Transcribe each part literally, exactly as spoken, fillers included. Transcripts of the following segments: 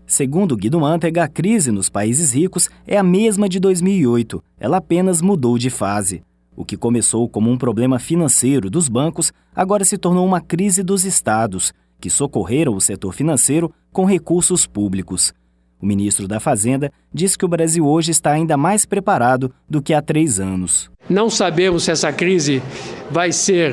Segundo Guido Mantega, a crise nos países ricos é a mesma de dois mil e oito, ela apenas mudou de fase. O que começou como um problema financeiro dos bancos agora se tornou uma crise dos estados, que socorreram o setor financeiro com recursos públicos. O ministro da Fazenda diz que o Brasil hoje está ainda mais preparado do que há três anos. Não sabemos se essa crise vai ser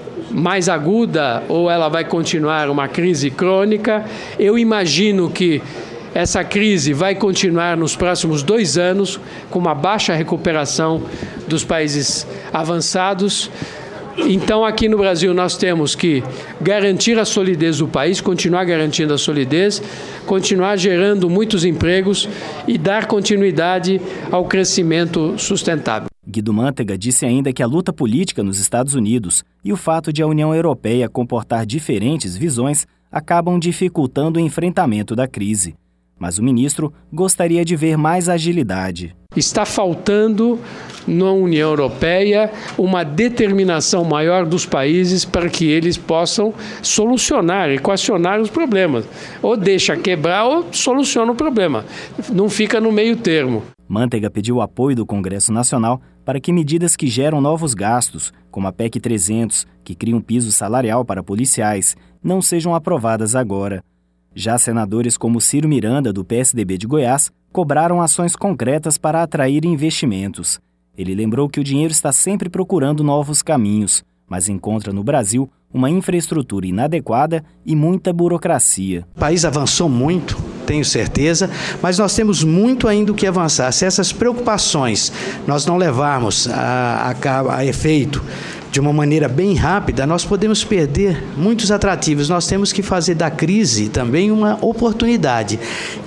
mais aguda ou ela vai continuar uma crise crônica. Eu imagino que essa crise vai continuar nos próximos dois anos, com uma baixa recuperação dos países avançados. Então, aqui no Brasil, nós temos que garantir a solidez do país, continuar garantindo a solidez, continuar gerando muitos empregos e dar continuidade ao crescimento sustentável. Guido Mantega disse ainda que a luta política nos Estados Unidos e o fato de a União Europeia comportar diferentes visões acabam dificultando o enfrentamento da crise. Mas o ministro gostaria de ver mais agilidade. Está faltando na União Europeia uma determinação maior dos países para que eles possam solucionar, equacionar os problemas. Ou deixa quebrar ou soluciona o problema. Não fica no meio termo. Mantega pediu o apoio do Congresso Nacional para que medidas que geram novos gastos, como a P E C trezentos, que cria um piso salarial para policiais, não sejam aprovadas agora. Já senadores como Ciro Miranda, do P S D B de Goiás, cobraram ações concretas para atrair investimentos. Ele lembrou que o dinheiro está sempre procurando novos caminhos, mas encontra no Brasil uma infraestrutura inadequada e muita burocracia. O país avançou muito, tenho certeza, mas nós temos muito ainda o que avançar. Se essas preocupações nós não levarmos a, a, a efeito de uma maneira bem rápida, nós podemos perder muitos atrativos. Nós temos que fazer da crise também uma oportunidade.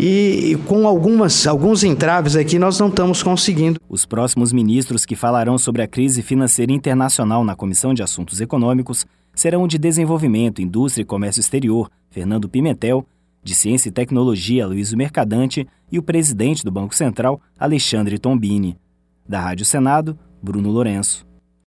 E com algumas, alguns entraves aqui nós não estamos conseguindo. Os próximos ministros que falarão sobre a crise financeira internacional na Comissão de Assuntos Econômicos serão o de Desenvolvimento, Indústria e Comércio Exterior, Fernando Pimentel, de Ciência e Tecnologia, Aloysio Mercadante, e o presidente do Banco Central, Alexandre Tombini. Da Rádio Senado, Bruno Lourenço.